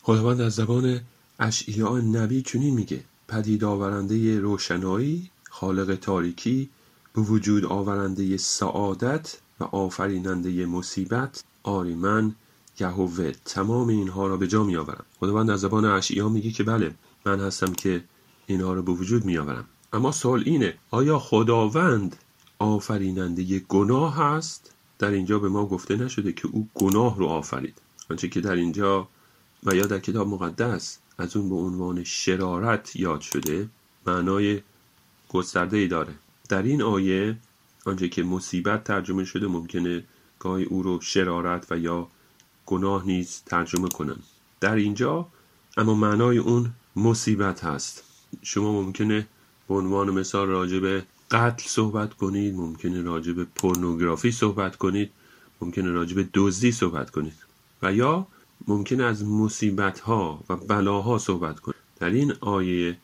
خداوند از زبان اشعیا نبی چنین میگه: پدید آورنده روشنایی، خالق تاریکی، به وجود آورنده سعادت و آفریننده مصیبت، آری من یهوه تمام اینها را به جا می آورم. خداوند از زبان اشعیا میگه که بله، من هستم که اینها را به وجود می آورم. اما سوال اینه: آیا خداوند آفریننده گناه هست؟ در اینجا به ما گفته نشده که او گناه رو آفرید. آنچه که در اینجا و یا در کتاب مقدس از اون به عنوان شرارت یاد شده معنای گسترده‌ای داره. در این آیه آنچه که مصیبت ترجمه شده ممکنه گاهی او رو شرارت و یا گناه نیز ترجمه کنن. در اینجا اما معنای اون مصیبت هست. شما ممکنه به عنوان مثال راجع به قتل صحبت کنید، ممکنه راجع به پورنوگرافی صحبت کنید، ممکنه راجع به دزدی صحبت کنید و یا ممکنه از مصیبت‌ها و بلاها صحبت کنید. در این آیه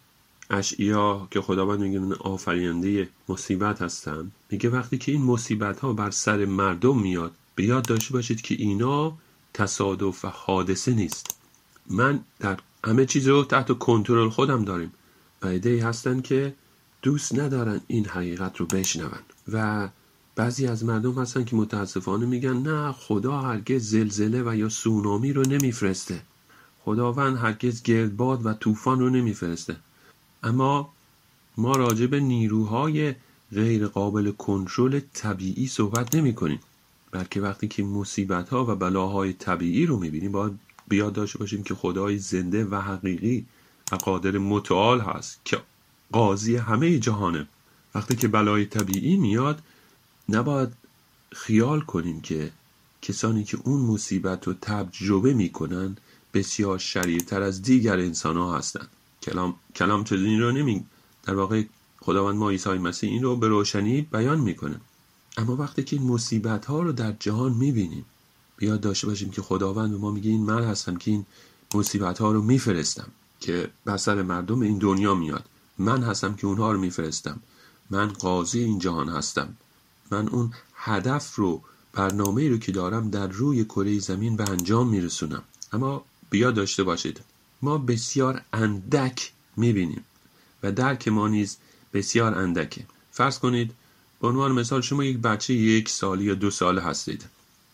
اشعیا که خداوند میگه من آفریننده مصیبت هستم، میگه وقتی که این مصیبت‌ها بر سر مردم میاد، به یاد داشته باشید که اینا تصادف و حادثه نیست. من در همه چیز رو تحت کنترل خودم داریم و عده‌ای هستن که دوست ندارن این حقیقت رو بشنون و بعضی از مردم هستن که متاسفانه میگن نه، خدا هرگز زلزله و یا سونامی رو نمیفرسته، خداوند هرگز گردباد و طوفان رو نمیفرسته. اما ما راجع به نیروهای غیر قابل کنترل طبیعی صحبت نمی کنیم، بلکه وقتی که مصیبت‌ها و بلاهای طبیعی رو میبینیم باید بیاد داشته باشیم که خدای زنده و حقیقی و قادر متعال هست که قاضی همه جهانه. وقتی که بلای طبیعی میاد نباید خیال کنیم که کسانی که اون مصیبت رو تجربه میکنن بسیار شریرتر از دیگر انسان ها هستن. کلام چیزی رو نمی، در واقع خداوند ما عیسی مسیح این رو به روشنی بیان میکنه. اما وقتی که این مصیبت ها رو در جهان میبینیم بیاد داشته باشیم که خداوند به ما میگه این من هستم که این مصیبت ها رو میفرستم که بر سر مردم این دنیا میاد. من هستم که اونها رو میفرستم. من قاضی این جهان هستم. من اون هدف رو، برنامه‌ای رو که دارم در روی کره زمین به انجام میرسونم. اما بیاد داشته باشید ما بسیار اندک میبینیم و درک ما نیز بسیار اندکه. فرض کنید به عنوان مثال شما یک بچه 1 سال یا 2 ساله هستید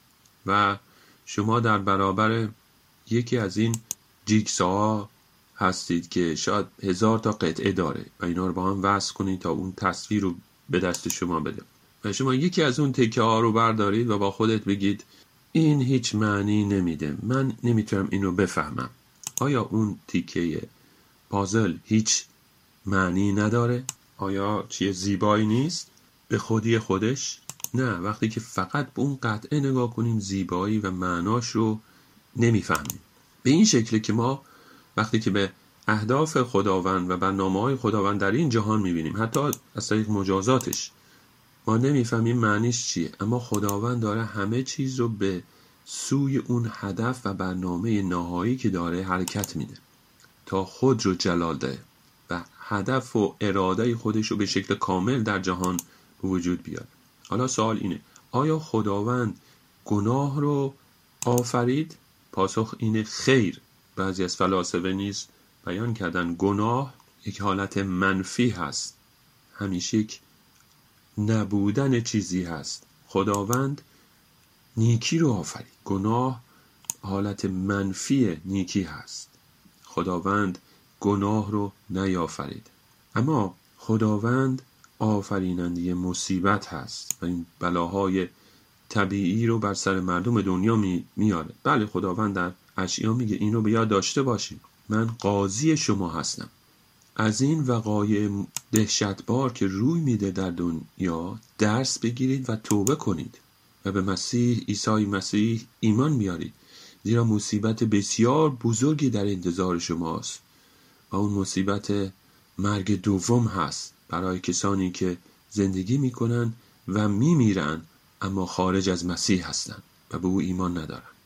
و شما در برابر یکی از این جیگساها هستید که شاید 1000 تا قطعه داره و اینا رو با هم وصل کنید تا اون تصویر رو به دست شما بده و شما یکی از اون تکه ها رو بردارید و با خودت بگید این هیچ معنی نمیده، من نمیتونم اینو بفهمم. آیا اون تیکه پازل هیچ معنی نداره؟ آیا چیه زیبایی نیست به خودی خودش؟ نه، وقتی که فقط به اون قطعه نگاه کنیم زیبایی و معناش رو نمیفهمیم. به این شکل که ما وقتی که به اهداف خداوند و برنامه‌های خداوند در این جهان می‌بینیم، حتی از طریق مجازاتش، ما نمی‌فهمیم معنیش چیه، اما خداوند داره همه چیز رو به سوی اون هدف و برنامه نهایی که داره حرکت میده تا خود رو جلال ده و هدف و اراده خودش رو به شکل کامل در جهان به وجود بیاره. حالا سوال اینه: آیا خداوند گناه رو آفرید؟ پاسخ اینه خیر. بعضی از فلاسفه نیز بیان کردن گناه یک حالت منفی هست، همیشه یک نبودن چیزی هست. خداوند نیکی رو آفرید، گناه حالت منفی نیکی هست. خداوند گناه رو نیافرید. اما خداوند آفریننده مصیبت هست و این بلاهای طبیعی رو بر سر مردم دنیا میاره. بله، خداوند در اشعیا میگه اینو به یاد داشته باشید، من قاضی شما هستم. از این وقایع دهشتبار که روی میده در دنیا درس بگیرید و توبه کنید و به مسیح عیسی مسیح ایمان بیارید، زیرا مصیبت بسیار بزرگی در انتظار شماست و اون مصیبت مرگ دوم هست برای کسانی که زندگی میکنن و میمیرن اما خارج از مسیح هستن و به او ایمان ندارن.